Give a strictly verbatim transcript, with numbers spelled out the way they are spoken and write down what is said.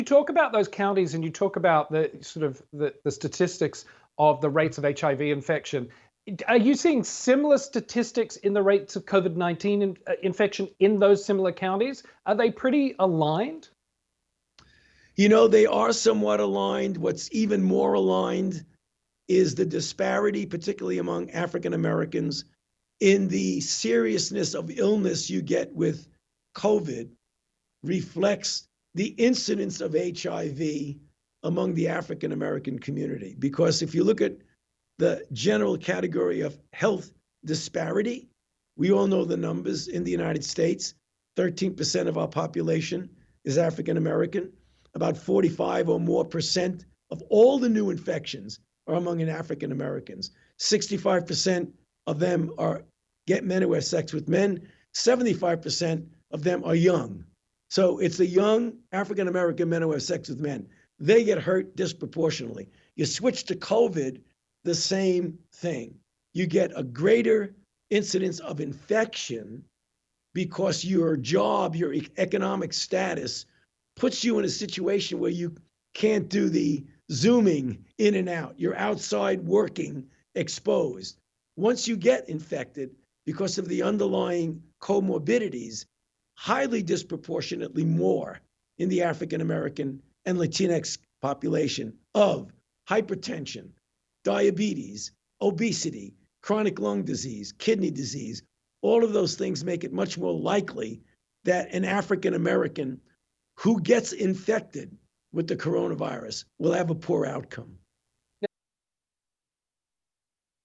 You talk about those counties and you talk about the sort of the, the statistics of the rates of H I V infection. Are you seeing similar statistics in the rates of COVID nineteen in, uh, infection in those similar counties? Are they pretty aligned? You know, they are somewhat aligned. What's even more aligned is the disparity, particularly among African Americans, in the seriousness of illness you get with COVID reflects the incidence of H I V among the African American community. Because if you look at the general category of health disparity, we all know the numbers in the United States. thirteen percent of our population is African American. About forty-five or more percent of all the new infections are among African Americans. sixty-five percent of them are get men who have sex with men. seventy-five percent of them are young. So it's the young African American men who have sex with men. They get hurt disproportionately. You switch to COVID, the same thing. You get a greater incidence of infection because your job, your economic status puts you in a situation where you can't do the zooming in and out. You're outside working, exposed. Once you get infected, because of the underlying comorbidities, highly disproportionately more in the African American and Latinx population of hypertension, diabetes, obesity, chronic lung disease, kidney disease. All of those things make it much more likely that an African American who gets infected with the coronavirus will have a poor outcome.